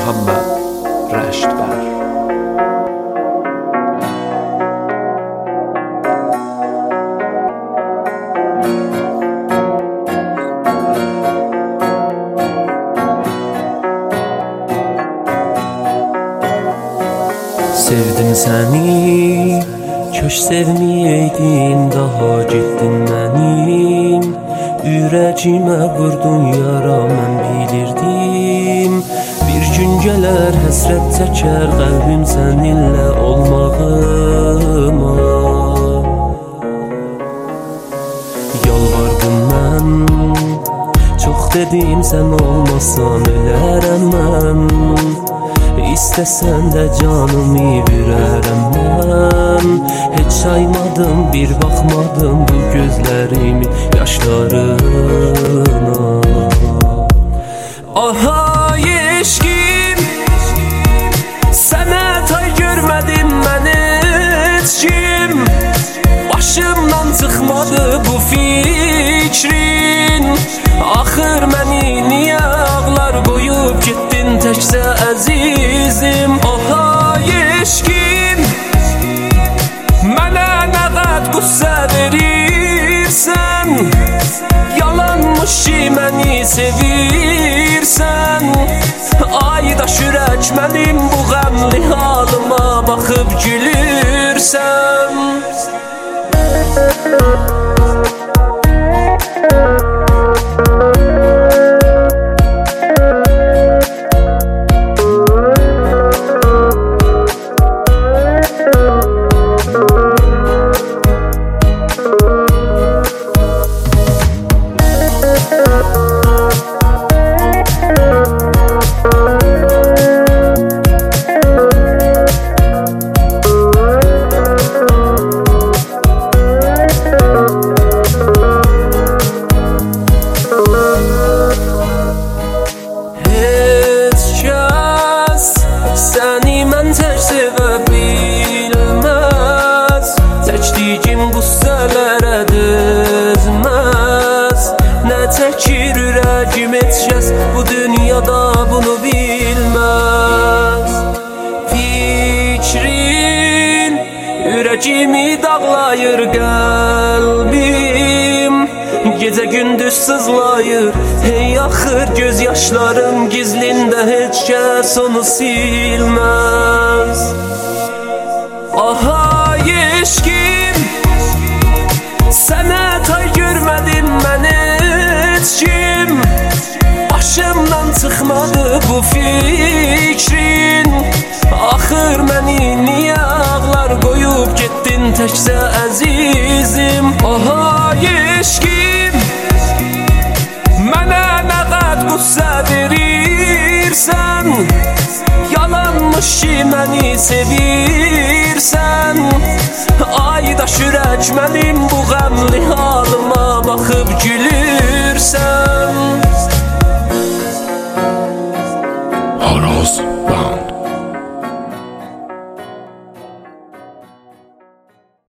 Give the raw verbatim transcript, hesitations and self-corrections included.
Muhammed Rəşdbər. Sevdim səni, köş sevməyəydin, daha getdin mənim ürəcimə vurdun yara, mən bilirdim bir gün gələr həsrət çəkər qəlbim səninlə olmağıma. Yalvardım mən, çox dedim sən olmasan ölərəm mən, İstəsən də canımı verərəm mən. Heç saymadım, bir baxmadım bu gözlərimi yaşlarına. Aha eşkim, sənə tay görmədim mən heç kim. Başımdan çıxmadı bu fikrin, axır məni niyə ağlar qoyub getdin təkcə əzizim. Aha eşkim, mənə nə qəd qüssə verirsən, yalanmış ki məni sevirsən. Aydaş ürək mənim bu qəmli halıma baxıb gülürsən. Səni mən tək sevə bilməz, çəkdiyim qüssələrə dözməz. Nə çəkir ürəgim heç kəs bu dünyada bunu bilməz. Fikrin ürəyimi dağlayır qəlbim, gecə gündüz sızlayır. Hey axır göz yaşlarım gizlində, heç kəs onu silməz. Aha eşkim, sənə tay görmədim mən heç kim. Başımdan çıxmadı bu fikrin, axır məni niyə ağlar qoyub getdin təkcə əzizim. Aha eşkim, mənə nə qəd qüssə verirsən, yalanmış ki məni sevirsən. Aydaş ürək mənim bu qəmli halıma baxıb gülürsən.